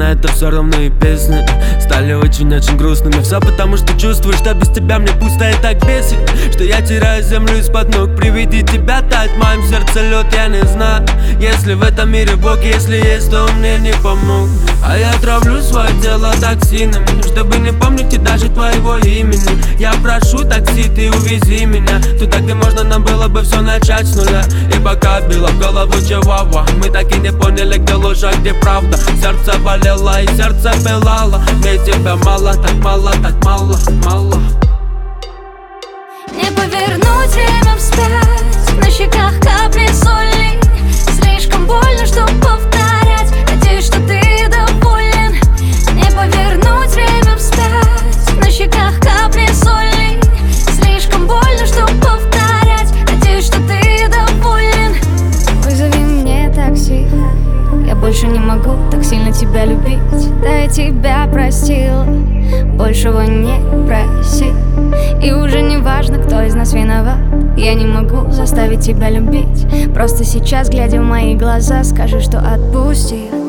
на это все равно и песни стали очень-очень грустными. Все потому что чувствую, что без тебя мне пусто и так бесит, что я теряю землю из-под ног. При виде тебя тает в моем сердце лед. Я не знаю, если в этом мире Бог, если есть, то он мне не помог. А я травлю свое тело токсинами, чтобы не помнить и даже твоего имени. Я прошу такси, ты увези меня туда, где можно нам было бы все начать с нуля. И пока била в голову чивава, мы так и не поняли, где ложь, а где правда. Сердце болело и сердце пылало. Мне тебя мало, так мало, так мало, мало. Не повернуть время вспять, на щеках капли соли. Слишком больно, чтобы повторять, надеюсь, что ты доволен. Не повернуть время вспять, на щеках капли соли. Слишком больно, чтобы повторять, надеюсь, что ты доволен. Вызови мне такси, я больше не могу так сильно тебя любить. Да я тебя простила, большего не проси. И уже не важно, кто из нас виноват. Я не могу заставить тебя любить. Просто сейчас, глядя в мои глаза, скажи, что отпустил.